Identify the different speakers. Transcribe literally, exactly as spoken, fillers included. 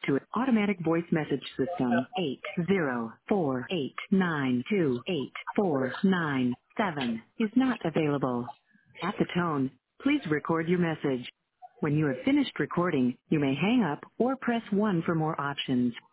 Speaker 1: to an automatic voice message system. eight zero four eight nine two eight four nine seven is not available. At the tone, please record your message. When you have finished recording, you may hang up or press one for more options.